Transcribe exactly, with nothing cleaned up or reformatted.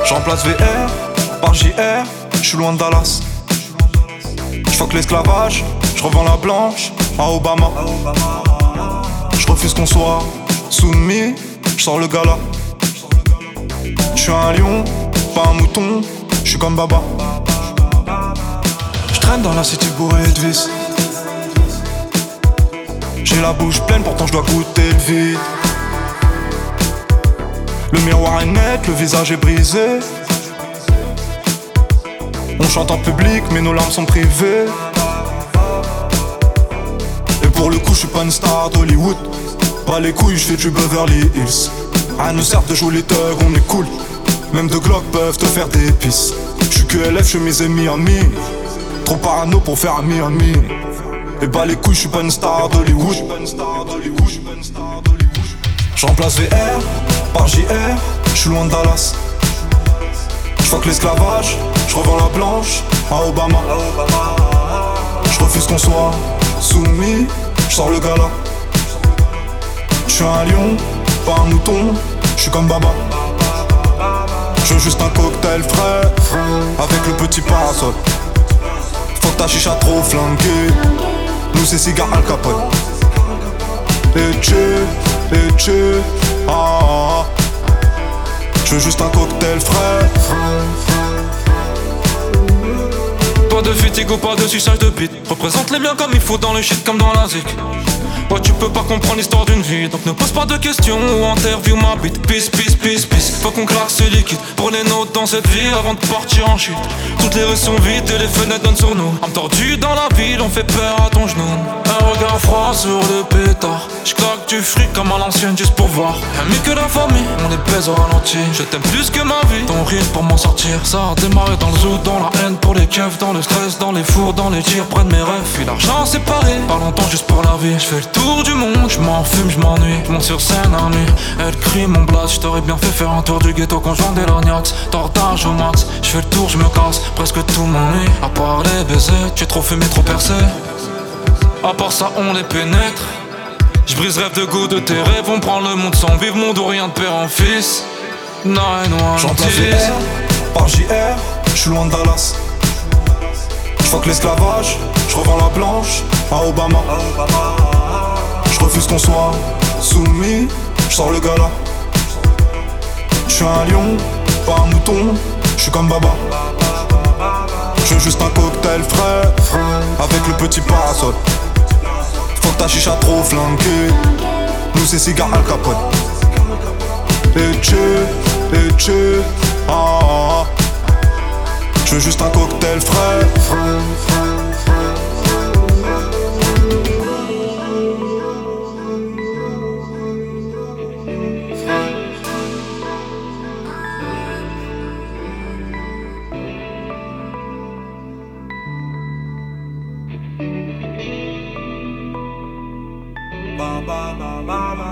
Je remplace V R par J R, je suis loin de Dallas. Je fuck l'esclavage, je revends la blanche à Obama. Je refuse qu'on soit soumis, je sors le gala. Je suis un lion, pas un mouton, je suis comme Baba. Je traîne dans la city bourrée de vis. J'ai la bouche pleine, pourtant je dois goûter le vide. Le miroir est net, le visage est brisé. On chante en public, mais nos larmes sont privées. Et pour le coup, je suis pas une star d'Hollywood. Pas les couilles, je fais du Beverly Hills. À nous sert de jouer les thugs, on est cool. Même deux Glock peuvent te faire des pisses. Je suis que L F, chemise et Miami. Trop parano pour faire un Miami. Et bah les couilles, je suis pas une star d'Hollywood. Je remplace V R par J R, je suis loin de Dallas. Je fuck l'esclavage, je revends la blanche à Obama. Je refuse qu'on soit soumis, je sors le gala. Je suis un lion, pas un mouton, je suis comme Baba. Je veux juste un cocktail frais, avec le petit parasol. Faut que ta chicha trop flanquée, nous c'est cigare Al Capone. Et tu, et tu, ah, ah, ah. Je veux juste un cocktail frais. Pas de fatigue, pas de suçage de bite. Représente les miens comme il faut dans le shit comme dans la zik. Ouais, tu peux pas comprendre l'histoire d'une vie, donc ne pose pas de questions ou interview ma bite. Peace, peace, peace, peace. Faut qu'on claque ce liquide pour les nôtres dans cette vie avant de partir en chute. Toutes les rues sont vides et les fenêtres donnent sur nous. Âme tordue dans la ville, on fait peur à ton genou. Un regard froid sur le pétard. J'claque du fric comme à l'ancienne juste pour voir. Rien mieux que la famille, on les baise au ralenti. Je t'aime plus que ma vie, ton rire pour m'en sortir. Ça a démarré dans le zoo, dans la haine pour les keufs, dans le stress, dans les fours, dans les tirs, près de mes rêves. Puis l'argent séparé, pas longtemps juste pour la vie. J'fais le tour du monde, j'm'en fume, j'm'ennuie. J'monte sur scène à nuit, elle crie mon blast. J't'aurais bien fait faire un tour du ghetto quand j'vends des lorgnax. Tordage au max, j'fais le tour, j'me casse. Presque tout m'ennuie, à part les baisers. J'ai trop fumé, trop percé. À part ça on les pénètre. J'brise rêve de goût de tes rêves. On prend le monde sans vivre, monde ou rien de père en fils. nine one J'entends V R par J R, j'suis loin de Dallas. J'fuck l'esclavage, j'revends la blanche à Obama. J'refuse qu'on soit soumis, j'sors le gala. J'suis un lion, pas un mouton, j'suis comme Baba. J'veux juste un cocktail frais, avec le petit parasol. Faut que ta chicha trop flanquée, nous c'est cigare Al Capone. Et tu, et tu, ah, ah, ah. J'veux juste un cocktail frais. Ba ba ba ba ba.